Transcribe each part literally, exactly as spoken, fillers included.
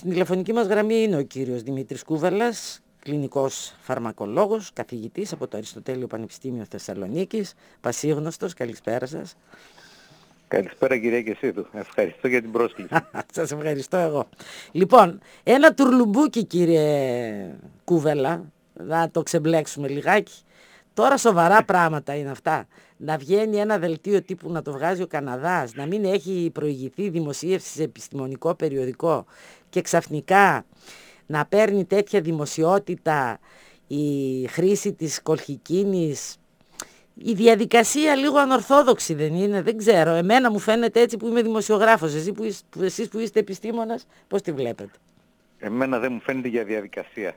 στην τηλεφωνική μας γραμμή είναι ο κύριος Δημήτρης Κούβελας, κλινικός φαρμακολόγος, καθηγητής από το Αριστοτέλειο Πανεπιστήμιο Θεσσαλονίκης, πασίγνωστος. Καλησπέρα σας. Καλησπέρα κυρία Κεσίδου. Ευχαριστώ για την πρόσκληση. Σας ευχαριστώ εγώ. Λοιπόν, ένα τουρλουμπούκι κύριε Κούβελα, να το ξεμπλέξουμε λιγάκι. Τώρα σοβαρά πράγματα είναι αυτά. Να βγαίνει ένα δελτίο τύπου να το βγάζει ο Καναδάς, να μην έχει προηγηθεί δημοσίευση σε επιστημονικό περιοδικό και ξαφνικά να παίρνει τέτοια δημοσιότητα η χρήση της κολχικίνης. Η διαδικασία λίγο ανορθόδοξη δεν είναι, δεν ξέρω. Εμένα μου φαίνεται έτσι που είμαι δημοσιογράφος. Εσείς που, είστε, που, εσείς που είστε επιστήμονας, πώς τη βλέπετε? Εμένα δεν μου φαίνεται για διαδικασία.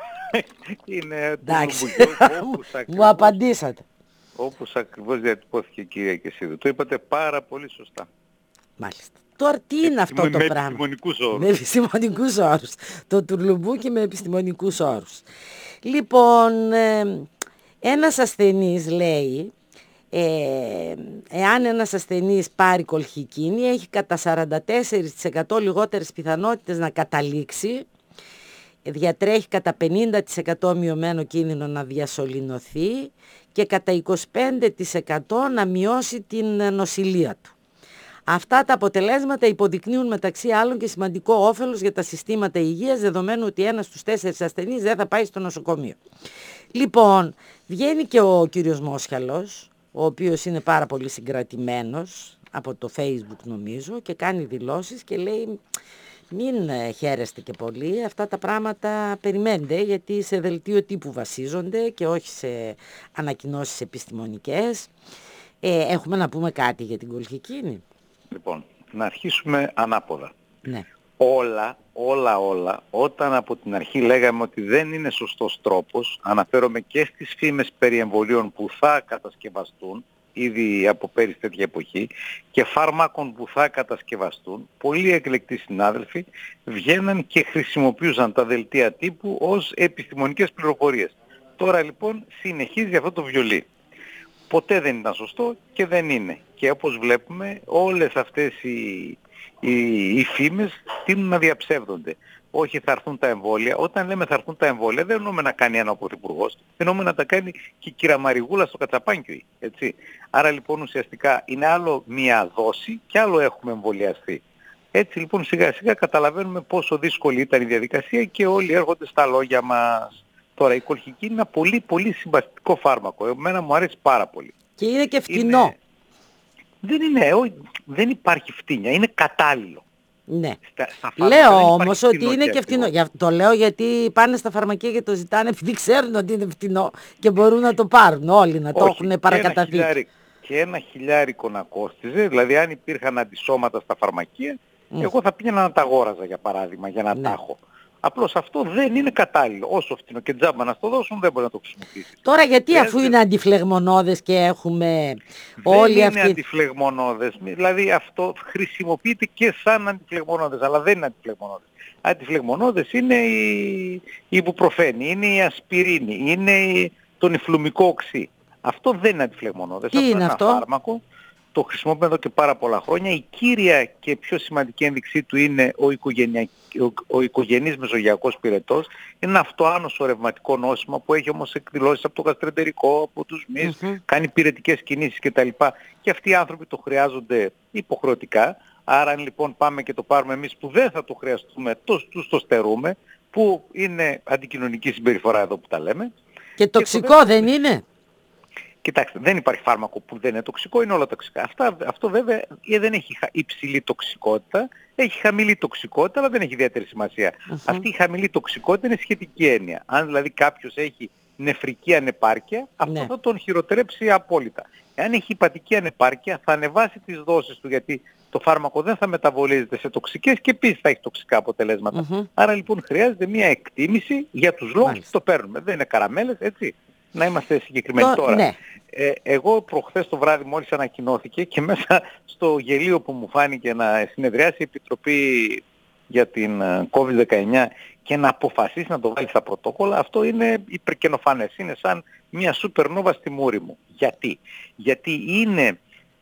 Είναι εντάξει, μου απαντήσατε. Όπως ακριβώς διατυπώθηκε η κυρία Κεσίδου. Το είπατε πάρα πολύ σωστά. Μάλιστα. Τώρα τι είναι αυτό με, το με πράγμα? Επιστημονικούς όρους. Με επιστημονικούς όρους. Το τουρλουμπούκι με επιστημονικούς όρους. Λοιπόν, ε, ένας ασθενής λέει, ε, εάν ένας ασθενής πάρει κολχικίνη, έχει κατά σαράντα τέσσερα τοις εκατό λιγότερες πιθανότητες να καταλήξει, διατρέχει κατά πενήντα τοις εκατό μειωμένο κίνδυνο να διασωληνωθεί και κατά είκοσι πέντε τοις εκατό να μειώσει την νοσηλεία του. Αυτά τα αποτελέσματα υποδεικνύουν μεταξύ άλλων και σημαντικό όφελος για τα συστήματα υγείας, δεδομένου ότι ένας στους τέσσερις ασθενείς δεν θα πάει στο νοσοκομείο. Λοιπόν, βγαίνει και ο κύριος Μόσχαλος, ο οποίος είναι πάρα πολύ συγκρατημένος από το Facebook νομίζω, και κάνει δηλώσεις και λέει μην χαίρεστε και πολύ, αυτά τα πράγματα περιμένετε, γιατί σε δελτίο τύπου βασίζονται και όχι σε ανακοινώσεις επιστημονικές. Ε, έχουμε να πούμε κάτι για την κολχικίνη? Λοιπόν, να αρχίσουμε ανάποδα. Ναι. Όλα, όλα, όλα, όταν από την αρχή λέγαμε ότι δεν είναι σωστός τρόπος, αναφέρομαι και στις φήμες περί εμβολίων που θα κατασκευαστούν, ήδη από πέρυσι τέτοια εποχή, και φάρμακων που θα κατασκευαστούν, πολλοί εκλεκτοί συνάδελφοι βγαίναν και χρησιμοποιούσαν τα δελτία τύπου ως επιστημονικές πληροφορίες. Τώρα λοιπόν συνεχίζει αυτό το βιολί. Ποτέ δεν ήταν σωστό και δεν είναι. Και όπως βλέπουμε όλες αυτές οι, οι, οι φήμες τείνουν να διαψεύδονται. Όχι θα έρθουν τα εμβόλια. Όταν λέμε θα έρθουν τα εμβόλια δεν εννοούμε να κάνει ένα ο πρωθυπουργός. Εννοούμε να τα κάνει και η κυρία Μαριγούλα στο κατσαπάνκι. Έτσι. Άρα λοιπόν ουσιαστικά είναι άλλο μία δόση και άλλο έχουμε εμβολιαστεί. Έτσι λοιπόν σιγά σιγά καταλαβαίνουμε πόσο δύσκολη ήταν η διαδικασία και όλοι έρχονται στα λόγια μας. Τώρα η κολχικίνη είναι ένα πολύ πολύ συμπαστικό φάρμακο. Εμένα μου αρέσει πάρα πολύ. Και είναι και φτηνό. Είναι... Δεν είναι, ό, δεν υπάρχει φτύνια, είναι κατάλληλο. Ναι. Στα, στα λέω όμως ότι είναι και φτηνό. Για, το λέω γιατί πάνε στα φαρμακεία και το ζητάνε επειδή ξέρουν ότι είναι φτηνό και μπορούν να το πάρουν όλοι, να το όχι, έχουν παρακαταθήκη. Και ένα, και ένα χιλιάρικο να κόστιζε, δηλαδή αν υπήρχαν αντισώματα στα φαρμακεία, mm. εγώ θα πήγαινα να τα αγόραζα για παράδειγμα, για να ναι. τα έχω. Απλώς αυτό δεν είναι κατάλληλο. Όσο φτηνό και τζάμπα να στο δώσουν δεν μπορεί να το χρησιμοποιήσει. Τώρα γιατί Χρειάζεται... αφού είναι αντιφλεγμονώδες και έχουμε δεν όλοι είναι αυτοί... είναι αντιφλεγμονώδες. Δηλαδή αυτό χρησιμοποιείται και σαν αντιφλεγμονώδες, αλλά δεν είναι αντιφλεγμονώδες. Αντιφλεγμονώδες είναι η, η υποπροφένη, είναι η ασπιρίνη, είναι η... το νιφλουμικό οξύ. Αυτό δεν είναι αντιφλεγμονώδες. Τι αυτό είναι είναι αυτό? Ένα φάρμακο. Το χρησιμοποιούμε εδώ και πάρα πολλά χρόνια. Η κύρια και πιο σημαντική ένδειξή του είναι ο, οικογενειακ... ο... ο οικογενής μεζογειακός πυρετός. Είναι ένα αυτοάνωσο ρευματικό νόσημα που έχει όμως εκδηλώσεις από το γαστρεντερικό, από τους μυς, mm-hmm. κάνει πυρετικές κινήσεις κτλ. Και αυτοί οι άνθρωποι το χρειάζονται υποχρεωτικά. Άρα αν λοιπόν πάμε και το πάρουμε εμείς που δεν θα το χρειαστούμε, το, τους το στερούμε, που είναι αντικοινωνική συμπεριφορά εδώ που τα λέμε. Και τοξικό και το... δεν είναι? Κοιτάξτε, δεν υπάρχει φάρμακο που δεν είναι τοξικό, είναι όλα τοξικά. Αυτά, αυτό βέβαια δεν έχει υψηλή τοξικότητα, έχει χαμηλή τοξικότητα, αλλά δεν έχει ιδιαίτερη σημασία. Uh-huh. Αυτή η χαμηλή τοξικότητα είναι σχετική έννοια. Αν δηλαδή κάποιος έχει νεφρική ανεπάρκεια, αυτό ναι. θα τον χειροτερέψει απόλυτα. Εάν έχει υπατική ανεπάρκεια, θα ανεβάσει τις δόσεις του, γιατί το φάρμακο δεν θα μεταβολίζεται σε τοξικές και επίσης θα έχει τοξικά αποτελέσματα. Uh-huh. Άρα λοιπόν χρειάζεται μια εκτίμηση για τους λόγους που το παίρνουμε. Δεν είναι καραμέλες, έτσι. Να είμαστε συγκεκριμένοι το, τώρα. Ναι. Ε, εγώ προχθές το βράδυ μόλις ανακοινώθηκε και μέσα στο γελίο που μου φάνηκε να συνεδριάσει η Επιτροπή για την κόβιντ δεκαεννιά και να αποφασίσει να το βάλει στα πρωτόκολλα, αυτό είναι υπερκαινοφανές. Είναι σαν μια σούπερνόβα στη μούρη μου. Γιατί? Γιατί είναι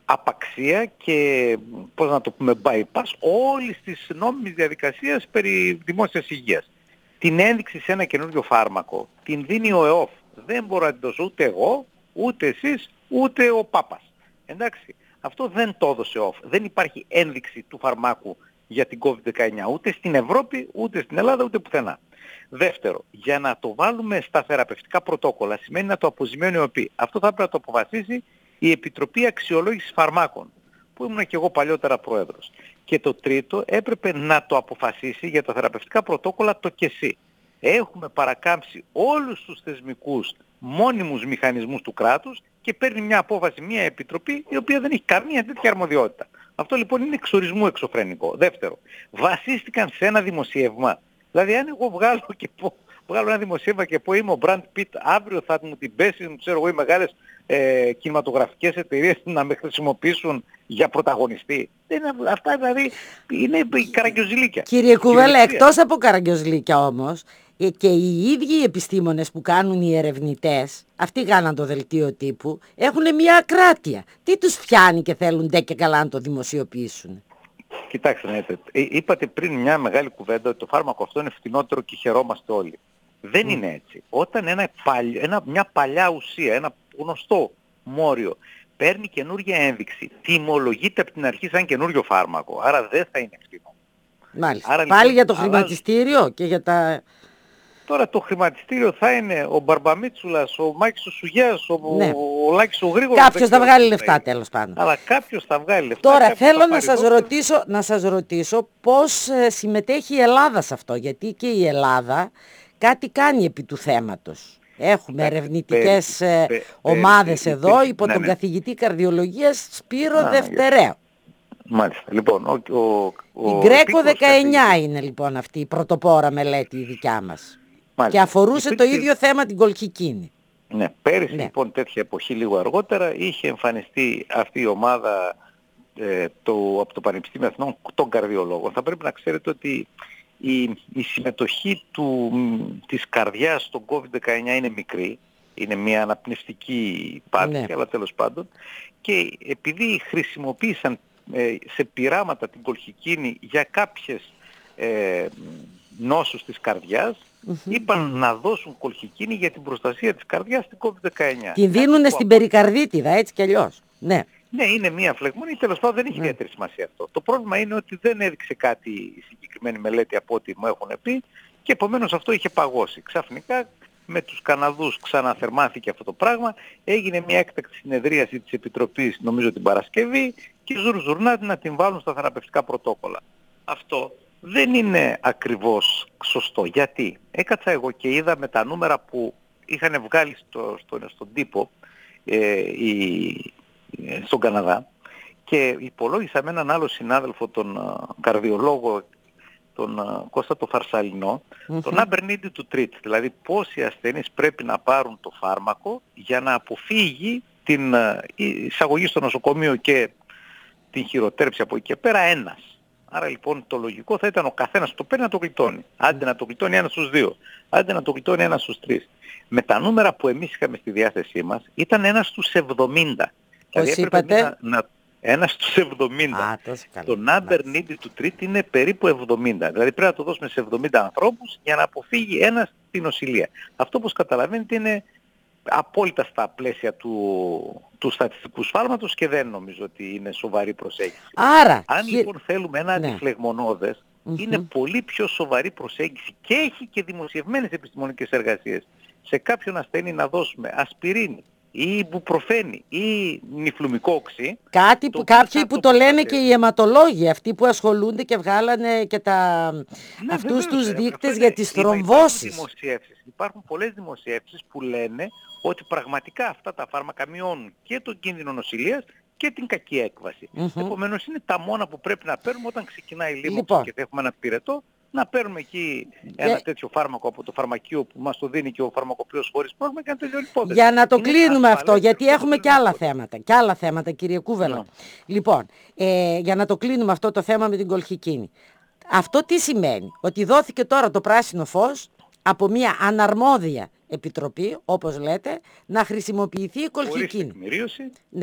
απαξία και, πώς να το πούμε, bypass όλης της νόμιμης διαδικασίας περί δημόσιας υγείας. Την ένδειξη σε ένα καινούριο φάρμακο την δίνει ο ΕΟΦ. Δεν μπορώ να την δώσω ούτε εγώ, ούτε εσείς, ούτε ο Πάπας. Εντάξει, αυτό δεν το έδωσε ο ΕΟΦ. Δεν υπάρχει ένδειξη του φαρμάκου για την κόβιντ δεκαεννιά ούτε στην Ευρώπη, ούτε στην Ελλάδα, ούτε πουθενά. Δεύτερο, για να το βάλουμε στα θεραπευτικά πρωτόκολλα σημαίνει να το αποζημιώνει ο ΕΠΗ. Αυτό θα πρέπει να το αποφασίσει η Επιτροπή Αξιολόγησης Φαρμάκων, που ήμουν και εγώ παλιότερα πρόεδρος. Και το τρίτο, έπρεπε να το αποφασίσει για τα θεραπευτικά πρωτόκολλα το ΚΕΣΥ. Έχουμε παρακάμψει όλους τους θεσμικούς μόνιμους μηχανισμούς του κράτους και παίρνει μια απόφαση μια επιτροπή η οποία δεν έχει καμία τέτοια αρμοδιότητα. Αυτό λοιπόν είναι εξορισμού εξωφρενικό. Δεύτερο, βασίστηκαν σε ένα δημοσίευμα. Δηλαδή αν εγώ βγάλω, και πω, βγάλω ένα δημοσίευμα και πω είμαι ο Brad Pitt, αύριο θα μου την πέσει, ξέρω εγώ, οι μεγάλες ε, κινηματογραφικές εταιρείες να με χρησιμοποιήσουν για πρωταγωνιστή. Δεν είναι, αυτά δηλαδή είναι καραγκιόζηλίκια. Κύριε Κουβέλα, εκτός από καραγκιόζηλίκια όμως, και οι ίδιοι οι επιστήμονες που κάνουν οι ερευνητές, αυτοί κάναν το δελτίο τύπου, έχουν μια ακράτεια. Τι τους πιάνει και θέλουν ντε και καλά να το δημοσιοποιήσουν? Κοιτάξτε, ναι, είπατε πριν μια μεγάλη κουβέντα ότι το φάρμακο αυτό είναι φτηνότερο και χαιρόμαστε όλοι. Δεν mm. είναι έτσι. Όταν ένα, ένα, μια παλιά ουσία, ένα γνωστό μόριο, παίρνει καινούργια ένδειξη, τιμολογείται από την αρχή σαν καινούριο φάρμακο, άρα δεν θα είναι φτηνό. Μάλιστα. Άρα, πάλι λοιπόν, για το αλλάζει... χρηματιστήριο και για τα... Τώρα το χρηματιστήριο θα είναι ο Μπαρμπαμίτσουλας, ο Μάκης ο Σουγιάς, ο, ναι. ο Λάκης ο Γρήγορος. Κάποιος θα βγάλει λεφτά είναι. Τέλος πάντων. Αλλά κάποιος θα βγάλει λεφτά. Τώρα θέλω να σας, δόξα. ρωτήσω, να σας ρωτήσω πώς ε, συμμετέχει η Ελλάδα σε αυτό. Γιατί και η Ελλάδα κάτι κάνει επί του θέματος. Έχουμε ερευνητικές ε, πέ, ομάδες πέ, εδώ πέ, υπό ναι, τον ναι. καθηγητή καρδιολογίας Σπύρο Α, Δευτερέο. Μάλιστα. Λοιπόν, ο, ο, ο, η Γκρέκο δεκαεννιά καθηγητή. Είναι λοιπόν αυτή η πρωτοπόρα μελέτη η δικιά μας. Μάλιστα. Και αφορούσε υπήρχε... το ίδιο θέμα την κολχικίνη. Ναι, πέρυσι ναι. λοιπόν τέτοια εποχή λίγο αργότερα είχε εμφανιστεί αυτή η ομάδα ε, το, από το Πανεπιστήμιο Αθηνών των καρδιολόγων. Θα πρέπει να ξέρετε ότι η, η συμμετοχή του, της καρδιάς στον κόβιντ δεκαεννιά είναι μικρή. Είναι μια αναπνευστική πάθηση, ναι. αλλά τέλος πάντων. Και επειδή χρησιμοποίησαν ε, σε πειράματα την κολχικίνη για κάποιες ε, νόσους της καρδιάς, mm-hmm. είπαν να δώσουν κολχικίνη για την προστασία της καρδιάς στην κόβιντ δεκαεννιά. Την δίνουνε στην περικαρδίτιδα, έτσι κι αλλιώς. Ναι. Ναι, είναι μία φλεγμόνη, τέλος πάντων δεν έχει ιδιαίτερη σημασία αυτό. Το πρόβλημα είναι ότι δεν έδειξε κάτι η συγκεκριμένη μελέτη από ό,τι μου έχουν πει και επομένως αυτό είχε παγώσει. Ξαφνικά με τους Καναδούς ξαναθερμάθηκε αυτό το πράγμα, έγινε μια έκτακτη συνεδρίαση της Επιτροπής, νομίζω την Παρασκευή, και ζουρζουρνάτι να την βάλουν στα θεραπευτικά πρωτόκολλα. Αυτό δεν είναι ακριβώς σωστό. Γιατί έκατσα εγώ και είδα με τα νούμερα που είχαν βγάλει στο, στο, στον τύπο ε, οι, στον Καναδά και υπολόγισα με έναν άλλο συνάδελφο, τον uh, καρδιολόγο, τον uh, Κώστα το Φαρσαλινό, mm-hmm. τον number needed to treat, δηλαδή πόσοι ασθενείς πρέπει να πάρουν το φάρμακο για να αποφύγει την uh, εισαγωγή στο νοσοκομείο και την χειροτέρψη από εκεί και πέρα ένας. Άρα λοιπόν το λογικό θα ήταν ο καθένας που το παίρνει να το γλιτώνει. Άντε να το γλιτώνει ένας στους δύο, άντε να το γλιτώνει ένας στους τρεις. Με τα νούμερα που εμείς είχαμε στη διάθεσή μας ήταν ένας στους εβδομήντα. Πώς δηλαδή είπατε? Να, να, ένας στους εβδομήντα. Α, το number needed to treat είναι περίπου εβδομήντα. Δηλαδή πρέπει να το δώσουμε σε εβδομήντα ανθρώπους για να αποφύγει ένας την νοσηλεία. Αυτό όπως καταλαβαίνετε είναι απόλυτα στα πλαίσια του, του στατιστικού σφάλματος και δεν νομίζω ότι είναι σοβαρή προσέγγιση. Άρα, αν χει... λοιπόν θέλουμε ένα ναι. αντιφλεγμονώδες, mm-hmm. είναι πολύ πιο σοβαρή προσέγγιση και έχει και δημοσιευμένες επιστημονικές εργασίες. Σε κάποιον ασθενή να δώσουμε ασπιρίνη ή μπουπροφένη ή νιφλουμικό οξύ. Κάτι που, κάποιοι που το λένε και οι αιματολόγοι, αυτοί που ασχολούνται και βγάλανε και τα... ναι, αυτούς βεβαίως, τους δείκτες είναι, για τις θρομβώσεις. Υπάρχουν, υπάρχουν πολλές δημοσιεύσεις που λένε ότι πραγματικά αυτά τα φάρμακα μειώνουν και τον κίνδυνο νοσηλείας και την κακή έκβαση. Mm-hmm. Επομένως είναι τα μόνα που πρέπει να παίρνουμε όταν ξεκινάει η λίμωξη λοιπόν. Και θα έχουμε ένα πυρετό. Να παίρνουμε εκεί ένα και... τέτοιο φάρμακο από το φαρμακείο που μας το δίνει και ο φαρμακοποιός χωρίς πρόβλημα και να τελειώνει υπόθεση. Για να το είναι κλείνουμε αυτό, γιατί έχουμε και άλλα θέματα. Και άλλα θέματα, κύριε Κούβελα. Yeah. Λοιπόν, ε, για να το κλείνουμε αυτό το θέμα με την κολχικίνη. Αυτό τι σημαίνει? Ότι δόθηκε τώρα το πράσινο φως από μια αναρμόδια επιτροπή, όπως λέτε, να χρησιμοποιηθεί η κολχικίνη. Χωρίς τεκμηρίωση. Ναι.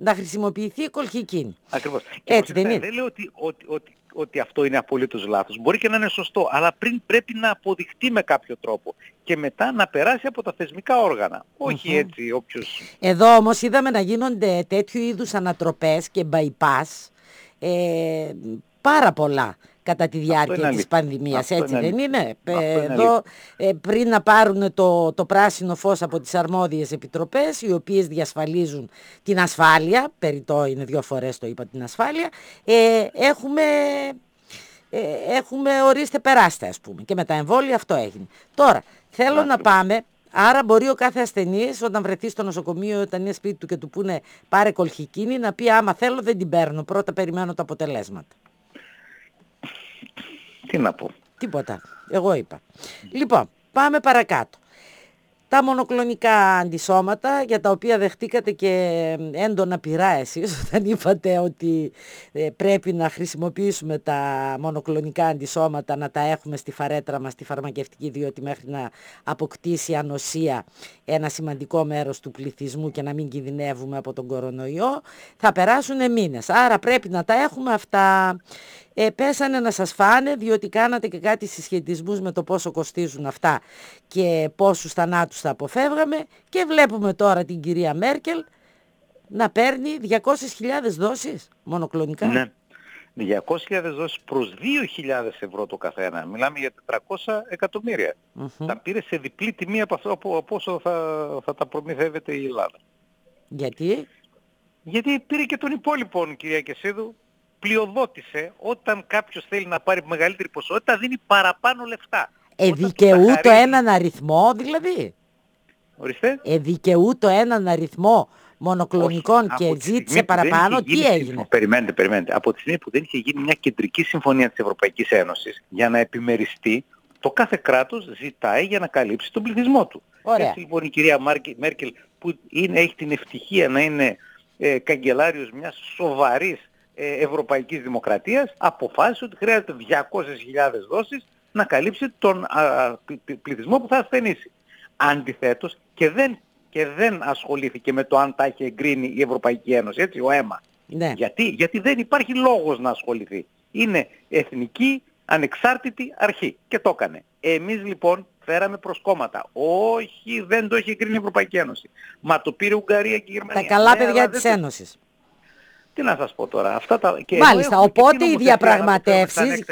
να χρησιμοποιηθεί η κολχικίνη. Ακριβώς. Έτσι δεν είναι? Δεν λέω ότι, ότι, ότι, ότι αυτό είναι απολύτως λάθος. Μπορεί και να είναι σωστό, αλλά πριν πρέπει να αποδειχτεί με κάποιο τρόπο και μετά να περάσει από τα θεσμικά όργανα. Όχι mm-hmm. έτσι όποιος... Εδώ όμως είδαμε να γίνονται τέτοιου είδους ανατροπές και bypass ε, πάρα πολλά κατά τη διάρκεια της πανδημίας, αυτό έτσι είναι δεν είναι? Ε, εδώ ε, πριν να πάρουν το, το πράσινο φως από τις αρμόδιες επιτροπές, οι οποίες διασφαλίζουν την ασφάλεια, περιττό είναι δύο φορές το είπα την ασφάλεια, ε, έχουμε... Ε, έχουμε ορίστε περάστε ας πούμε και με τα εμβόλια αυτό έγινε. Τώρα θέλω Ά, να πάμε, άρα μπορεί ο κάθε ασθενής όταν βρεθεί στο νοσοκομείο, όταν είναι σπίτι του και του πούνε πάρε κολχικίνη, να πει άμα θέλω δεν την παίρνω, πρώτα περιμένω τα αποτελέσματα. Τι να πω. Τίποτα, εγώ είπα. Λοιπόν, πάμε παρακάτω. Τα μονοκλονικά αντισώματα, για τα οποία δεχτήκατε και έντονα πειρά εσείς όταν είπατε ότι ε, πρέπει να χρησιμοποιήσουμε τα μονοκλονικά αντισώματα, να τα έχουμε στη φαρέτρα μας, στη φαρμακευτική, διότι μέχρι να αποκτήσει ανοσία ένα σημαντικό μέρος του πληθυσμού και να μην κινδυνεύουμε από τον κορονοϊό, θα περάσουν μήνες. Άρα πρέπει να τα έχουμε αυτά. Ε, πέσανε να σας φάνε, διότι κάνατε και κάτι συσχετισμούς με το πόσο κοστίζουν αυτά και πόσους θανάτους θα αποφεύγαμε και βλέπουμε τώρα την κυρία Μέρκελ να παίρνει διακόσιες χιλιάδες δόσεις μονοκλονικά. Ναι, διακόσιες χιλιάδες δόσεις προς δύο χιλιάδες ευρώ το καθένα. Μιλάμε για τετρακόσια εκατομμύρια. Mm-hmm. Τα πήρε σε διπλή τιμή από αυτό από, από όσο θα, θα τα προμηθεύεται η Ελλάδα. Γιατί? Γιατί πήρε και τον υπόλοιπον, κυρία Κεσίδου. Πλειοδότησε όταν κάποιος θέλει να πάρει μεγαλύτερη ποσότητα, δίνει παραπάνω λεφτά. Εδικαιού το έναν αριθμό δηλαδή. Ορίστε. Εδικαιού το έναν αριθμό μονοκλονικών Όχι, και ζήτησε παραπάνω, τι έγινε? Περιμένετε, περιμένετε. Από τη στιγμή που δεν είχε γίνει μια κεντρική συμφωνία της Ευρωπαϊκής Ένωσης για να επιμεριστεί, το κάθε κράτος ζητάει για να καλύψει τον πληθυσμό του. Ωραία. Έτσι λοιπόν η κυρία Μέρκελ που είναι, έχει την ευτυχία να είναι ε, καγκελάριος μιας σοβαρής Ευρωπαϊκής Δημοκρατίας, αποφάσισε ότι χρειάζεται διακόσιες χιλιάδες δόσεις να καλύψει τον α, πληθυσμό που θα ασθενήσει. Αντιθέτως και δεν, και δεν ασχολήθηκε με το αν τα έχει εγκρίνει η Ευρωπαϊκή Ένωση, έτσι, ο αίμα. Ναι. Γιατί? Γιατί δεν υπάρχει λόγος να ασχοληθεί. Είναι εθνική ανεξάρτητη αρχή και το έκανε. Εμείς λοιπόν φέραμε προσκόμματα. Όχι, δεν το έχει εγκρίνει η Ευρωπαϊκή Ένωση. Μα το πήρε Ουγγαρία και η Γερμανία. Τα καλά ναι, παιδιά της Ένωσης. Τι να σας πω τώρα, αυτά τα... Και μάλιστα, οπότε οι διαπραγματεύσεις,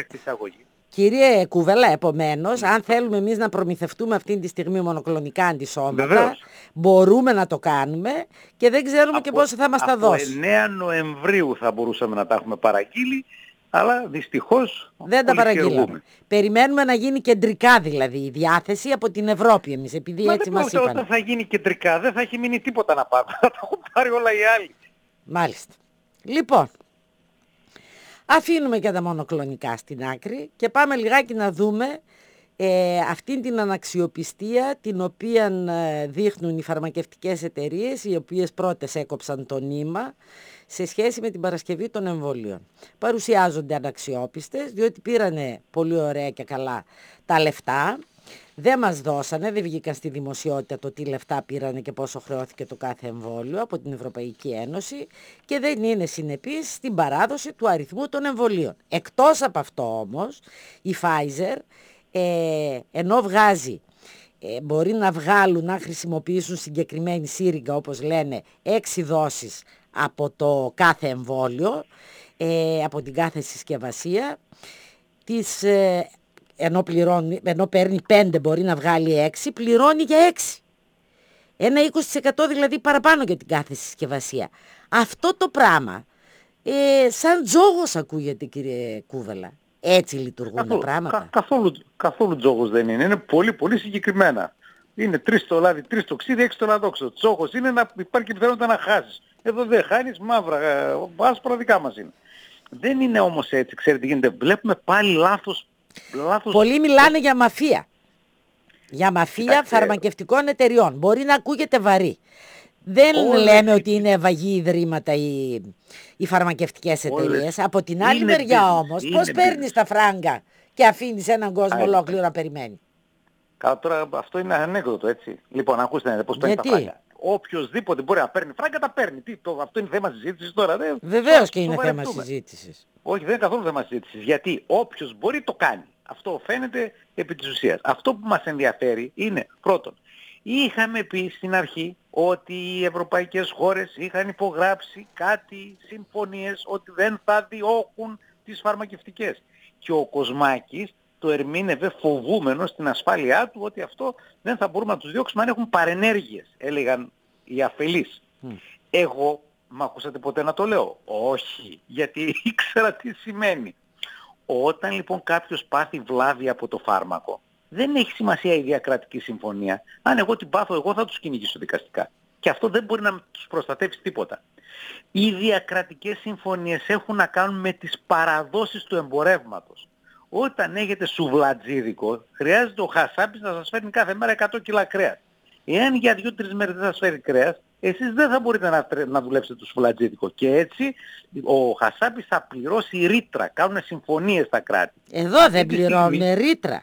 κύριε Κούβελα, επομένως, αν θέλουμε εμείς να προμηθευτούμε αυτή τη στιγμή μονοκλονικά αντισώματα, βεβαίως, μπορούμε να το κάνουμε και δεν ξέρουμε από, και πόσο θα μας τα δώσει. Από εννέα Νοεμβρίου θα μπορούσαμε να τα έχουμε παραγγείλει, αλλά δυστυχώς δεν τα παραγγείλαμε. Περιμένουμε να γίνει κεντρικά δηλαδή η διάθεση από την Ευρώπη εμείς, επειδή Μα έτσι μας είπαν. Όταν θα γίνει κεντρικά δεν θα έχει μείνει τίποτα να πάρουμε, θα τα έχουν πάρει όλα οι άλλοι. Μάλιστα. Λοιπόν, αφήνουμε και τα μονοκλονικά στην άκρη και πάμε λιγάκι να δούμε ε, αυτήν την αναξιοπιστία την οποία ε, δείχνουν οι φαρμακευτικές εταιρείες, οι οποίες πρώτες έκοψαν το νήμα σε σχέση με την παρασκευή των εμβολίων. Παρουσιάζονται αναξιόπιστες, διότι πήρανε πολύ ωραία και καλά τα λεφτά. Δεν μας δώσανε, δεν βγήκαν στη δημοσιότητα το τι λεφτά πήρανε και πόσο χρεώθηκε το κάθε εμβόλιο από την Ευρωπαϊκή Ένωση και δεν είναι συνεπής στην παράδοση του αριθμού των εμβολίων. Εκτός από αυτό όμως, η Pfizer, ε, ενώ βγάζει, ε, μπορεί να βγάλουν, να χρησιμοποιήσουν συγκεκριμένη σύριγγα όπως λένε, έξι δόσεις από το κάθε εμβόλιο, ε, από την κάθε συσκευασία, τις... Ε, Ενώ, πληρώνει, ενώ παίρνει πέντε μπορεί να βγάλει έξι, πληρώνει για έξι. Ένα είκοσι τοις εκατό δηλαδή παραπάνω για την κάθε συσκευασία. Αυτό το πράγμα, ε, σαν τζόγος ακούγεται κύριε Κούβελα. Έτσι λειτουργούν καθόλου, τα πράγματα. Κα, καθόλου, καθόλου τζόγος δεν είναι. Είναι πολύ πολύ συγκεκριμένα. Είναι τρεις το λάδι, τρεις το ξύδι, έξι το λαδόξο. Τζόγος είναι να υπάρχει πιθανότητα να χάσεις. Εδώ δεν χάνεις, μαύρα, άσπρα δικά μας είναι. Δεν είναι όμως έτσι, ξέρετε τι γίνεται. Βλέπουμε πάλι λάθος. Λάθος. Πολλοί μιλάνε για μαφία. Για μαφία Κοιτάξτε. φαρμακευτικών εταιριών. Μπορεί να ακούγεται βαρύ. Δεν Όλες... λέμε ότι είναι ευαγή ιδρύματα οι, οι φαρμακευτικές εταιρείες. Από την άλλη είναι μεριά business. όμως, είναι πώς business. παίρνεις τα φράγκα και αφήνεις έναν κόσμο ολόκληρο να περιμένει. Καλά, τώρα αυτό είναι ανέκδοτο, έτσι. Λοιπόν, ακούστε πώς παίρνει τα φράγκα. οποιοσδήποτε μπορεί να παίρνει φράγκα, τα παίρνει. Τι, το, αυτό είναι θέμα συζήτησης τώρα. Δεν, Βεβαίως και είναι θέμα συζήτησης. Όχι, δεν είναι καθόλου θέμα συζήτησης. Γιατί όποιος μπορεί το κάνει. Αυτό φαίνεται επί της ουσίας. Αυτό που μας ενδιαφέρει είναι, πρώτον, είχαμε πει στην αρχή ότι οι ευρωπαϊκές χώρες είχαν υπογράψει κάτι, συμφωνίες, ότι δεν θα διώκουν τις φαρμακευτικές. Και ο Κοσμάκης το ερμήνευε φοβούμενο στην ασφάλειά του ότι αυτό δεν θα μπορούμε να τους διώξουμε αν έχουν παρενέργειες, έλεγαν οι αφελείς. Mm. Εγώ, μ' ακούσατε ποτέ να το λέω? Όχι, γιατί ήξερα τι σημαίνει. Όταν λοιπόν κάποιος πάθει βλάβη από το φάρμακο, δεν έχει σημασία η διακρατική συμφωνία. Αν εγώ την πάθω, εγώ θα τους κυνηγήσω δικαστικά. Και αυτό δεν μπορεί να τους προστατεύσει τίποτα. Οι διακρατικές συμφωνίες έχουν να κάνουν με τις παραδόσεις του εμπορεύματος. Όταν έχετε σουβλατζίδικο, χρειάζεται ο Χασάπης να σας φέρνει κάθε μέρα εκατό κιλά κρέας. Εάν για δύο τρεις μέρες δεν σας φέρει κρέας, εσείς δεν θα μπορείτε να, να δουλέψετε το σουβλατζίδικο. Και έτσι ο Χασάπης θα πληρώσει ρήτρα. Κάνουν συμφωνίες στα κράτη. Εδώ δεν πληρώνουν ρήτρα.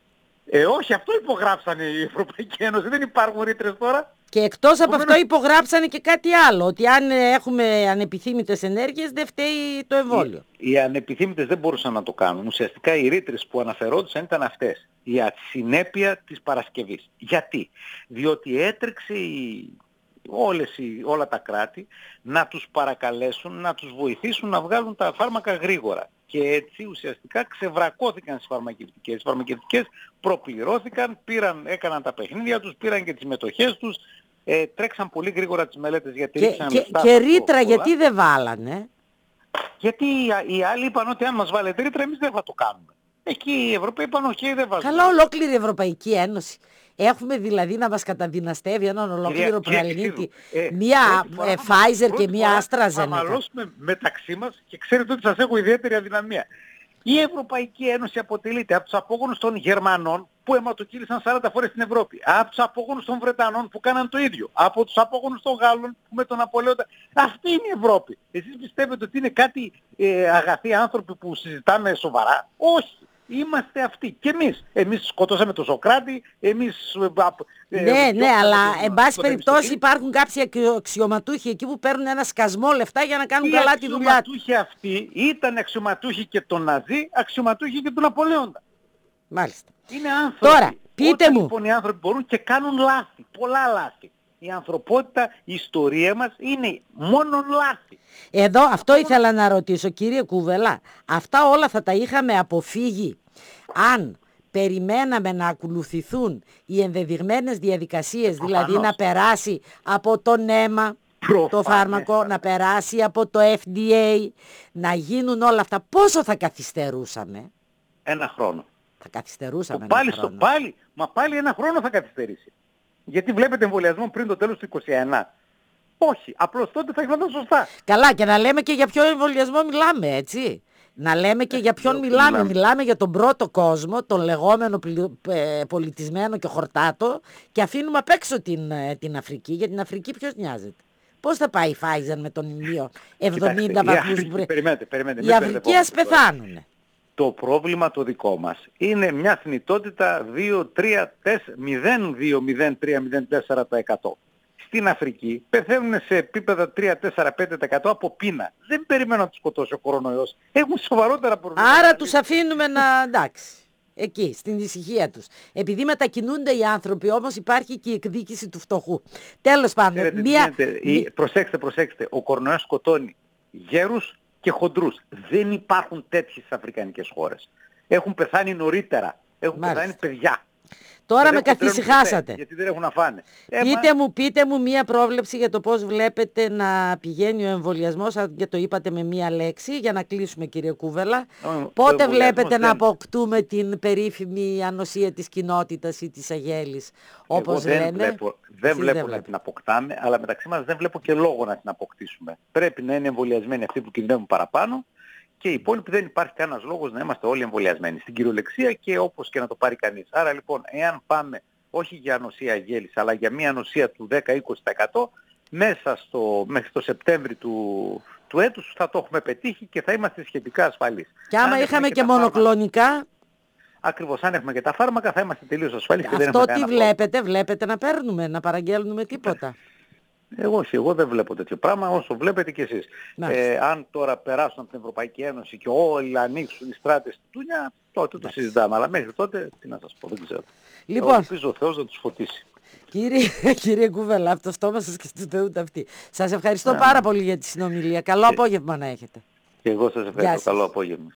Ε, όχι, αυτό υπογράψανε η Ευρωπαϊκή Ένωση. Δεν υπάρχουν ρήτρες τώρα. Και εκτός από αυτό υπογράψανε και κάτι άλλο. Ότι αν έχουμε ανεπιθύμητες ενέργειες δεν φταίει το εμβόλιο. Οι, οι ανεπιθύμητες δεν μπορούσαν να το κάνουν. Ουσιαστικά οι ρήτρες που αναφερόντουσαν ήταν αυτές. Η ασυνέπεια της Παρασκευής. Γιατί? Διότι έτρεξε η... Όλες οι, όλα τα κράτη να τους παρακαλέσουν, να τους βοηθήσουν να βγάλουν τα φάρμακα γρήγορα. Και έτσι ουσιαστικά ξεβρακώθηκαν στις φαρμακευτικές. Οι φαρμακευτικές προπληρώθηκαν, πήραν, έκαναν τα παιχνίδια τους, πήραν και τις μετοχές τους, ε, τρέξαν πολύ γρήγορα τις μελέτες γιατί και, ρίξαν και, λεφτά. Και ρήτρα γιατί δεν βάλανε? Γιατί οι, οι άλλοι είπαν ότι αν μας βάλετε ρήτρα εμείς δεν θα το κάνουμε. Εκεί οι Ευρωπαίοι είπαν όχι, δεν βάζουν. Καλά, ολόκληρη η Ευρωπαϊκή Ένωση. Έχουμε δηλαδή να μας καταδυναστεύει έναν ολόκληρο πλανήτη, ε, μία ε, Pfizer και μία AstraZeneca. Θα μαλώσουμε μεταξύ μας και ξέρετε ότι σας έχω ιδιαίτερη αδυναμία. Η Ευρωπαϊκή Ένωση αποτελείται από τους απόγονους των Γερμανών που αιματοκύλησαν σαράντα φορές στην Ευρώπη, από τους απόγονους των Βρετανών που κάναν το ίδιο, από τους απόγονους των Γάλλων που με τον Ναπολέοντα. Αυτή είναι η Ευρώπη. Εσείς πιστεύετε ότι είναι κάτι ε, αγαθοί άνθρωποι που συζητάμε σοβαρά? Όχι. Είμαστε αυτοί. Και εμείς. Εμείς σκοτώσαμε τον Σοκράτη, εμείς... Ε, ναι, ε, ναι, αλλά εν πάση περιπτώσει υπάρχουν κάποιοι αξιωματούχοι εκεί που παίρνουν ένα σκασμό λεφτά για να κάνουν καλά τη δουλειά τους. Οι αξιωματούχοι αυτοί ήταν αξιωματούχοι και τον Ναζί, αξιωματούχοι και τον Ναπολέοντα. Μάλιστα. Είναι άνθρωποι. Τώρα, πείτε Όταν, μου. Λοιπόν, οι άνθρωποι μπορούν και κάνουν λάθη, πολλά λάθη. Η ανθρωπότητα, η ιστορία μας είναι μόνο λάθη. Εδώ αυτό μόνο... ήθελα να ρωτήσω, κύριε Κούβελα, αυτά όλα θα τα είχαμε αποφύγει αν περιμέναμε να ακολουθηθούν οι ενδεδειγμένες διαδικασίες, Προφανώς. δηλαδή να περάσει από τον αίμα Προφανώς. το φάρμακο, να περάσει από το Εφ Ντι Έι, να γίνουν όλα αυτά. Πόσο θα καθυστερούσαμε? Ένα χρόνο. Θα καθυστερούσαμε το ένα πάλι χρόνο. Στο, πάλι, μα πάλι ένα χρόνο θα καθυστερήσει. Γιατί βλέπετε εμβολιασμό πριν το τέλος του είκοσι ένα. Όχι, απλώς τότε θα γινόταν σωστά. Καλά, και να λέμε και για ποιο εμβολιασμό μιλάμε, έτσι. Να λέμε και για ποιον μιλάμε. μιλάμε. Μιλάμε για τον πρώτο κόσμο, τον λεγόμενο πολιτισμένο και χορτάτο, και αφήνουμε απ' έξω την, την Αφρική. Για την Αφρική ποιος νοιάζεται? Πώς θα πάει η Pfizer με τον ήλιο εβδομήντα βαθμούς που πρέπει? Περιμένετε, περιμένετε. Οι Αφρικοί ας πεθάνουνε. Το πρόβλημα το δικό μας είναι μια θνητότητα δύο, τρία, τέσσερα, μηδέν κόμμα δύο, μηδέν κόμμα τρία, μηδέν κόμμα τέσσερα τοις εκατό. Στην Αφρική πεθαίνουν σε επίπεδα τρία, τέσσερα, πέντε τοις εκατό από πείνα. Δεν περιμένω να τους σκοτώσει ο κορονοϊός. Έχουν σοβαρότερα προβλήματα. Άρα τους αφήνουμε να... εντάξει. Εκεί, στην ησυχία τους. Επειδή μετακινούνται οι άνθρωποι, όμως υπάρχει και η εκδίκηση του φτωχού. Τέλος πάντων. Ξέρετε, μία... η... Προσέξτε, προσέξτε. Ο κορονοϊός σκοτώνει γέρους και χοντρούς. Δεν υπάρχουν τέτοιες αφρικανικές χώρες. Έχουν πεθάνει νωρίτερα. Έχουν Μάλιστα. πεθάνει παιδιά. Τώρα με καθησυχάσατε. Γιατί δεν έχουν να φάνε. Πείτε μου, πείτε μου μία πρόβλεψη για το πώς βλέπετε να πηγαίνει ο εμβολιασμός, και το είπατε με μία λέξη, για να κλείσουμε, κύριε Κούβελα. Ο, Πότε ο βλέπετε δεν... να αποκτούμε την περίφημη ανοσία της κοινότητας ή της αγέλης, όπως δεν λένε? Βλέπω, δεν βλέπω δεν να την αποκτάμε, αλλά μεταξύ μας δεν βλέπω και λόγο να την αποκτήσουμε. Πρέπει να είναι εμβολιασμένοι αυτοί που κινδυνεύουν παραπάνω. Και οι υπόλοιποι δεν υπάρχει κανένας λόγος να είμαστε όλοι εμβολιασμένοι. Στην κυριολεξία και όπως και να το πάρει κανείς. Άρα λοιπόν, εάν πάμε όχι για ανοσία αγέλης, αλλά για μια ανοσία του δέκα με είκοσι τοις εκατό, μέσα στο, μέχρι το Σεπτέμβρη του, του έτους θα το έχουμε πετύχει και θα είμαστε σχετικά ασφαλείς. Και άμα αν είχαμε και, και μονοκλονικά... Φάρμακα, ακριβώς, αν έχουμε και τα φάρμακα θα είμαστε τελείως ασφαλείς. Και αυτό δεν τι βλέπετε, βλέπετε να παίρνουμε, να παραγγέλνουμε τίποτα? Εγώ όχι, εγώ δεν βλέπω τέτοιο πράγμα όσο βλέπετε κι εσείς. Ε, αν τώρα περάσουν από την Ευρωπαϊκή Ένωση και όλοι ανοίξουν οι στράτες του Τούνια, τότε το συζητάμε. Αλλά μέχρι τότε, τι να σας πω, δεν ξέρω. Λοιπόν, εγώ ελπίζω ο Θεός να τους φωτίσει. Κύριε, κύριε Κουβέλα, από το στόμα σας και του Θεού ταυτή. Σας ευχαριστώ yeah. πάρα πολύ για τη συνομιλία. Καλό και... απόγευμα να έχετε. Και εγώ σας ευχαριστώ. Καλό απόγευμα.